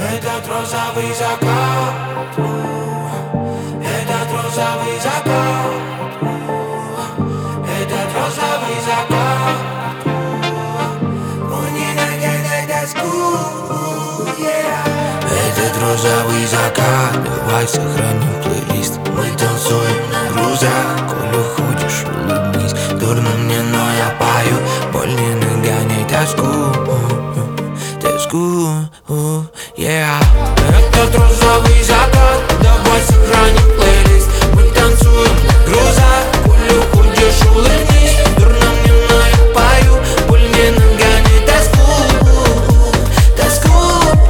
Этот розовый закат, этот розовый закат, этот розовый закат. Он не нагоняй тоску, Этот розовый закат, давай сохраним плейлист. Мы танцуем на грузах, коли хочешь, улыбнись. Дурно мне, но я пою, боль не нагоняй тоску, yeah. Этот розовый закат, давай сохраним плейлист. Мы танцуем на грузах, коли хочешь, улыбнись. Дурно мне, но я пою, боль не нагоняй тоску,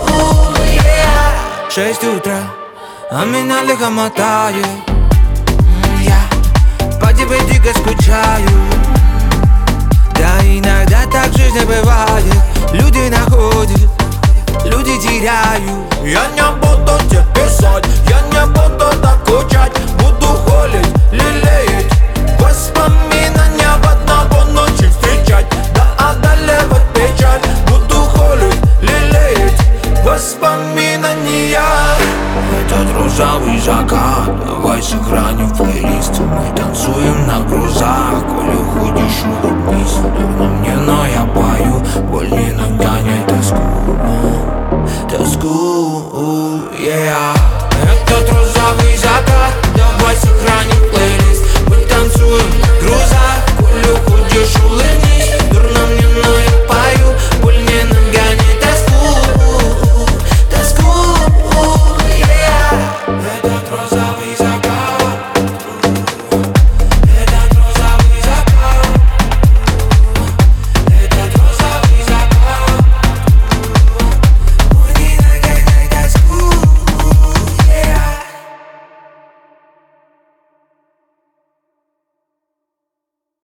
yeah. 6 утра, а меня лихо мотает. Я по тебе дико скучаю. Да иногда так в жизни бывает. Люди находят, люди теряю. Я не буду тебе писать, я не буду докучать. Буду холить, лелеять воспоминания в одного ночи встречать. Да одолевать печаль. Буду холить, лелеять воспоминания. Этот розовый закат, давай сохраним в плейлист. Мы танцуем на грузах, коли ходишь, улыбнись. Дурно мне, но я пою, боль не нагоняй тоску, yeah.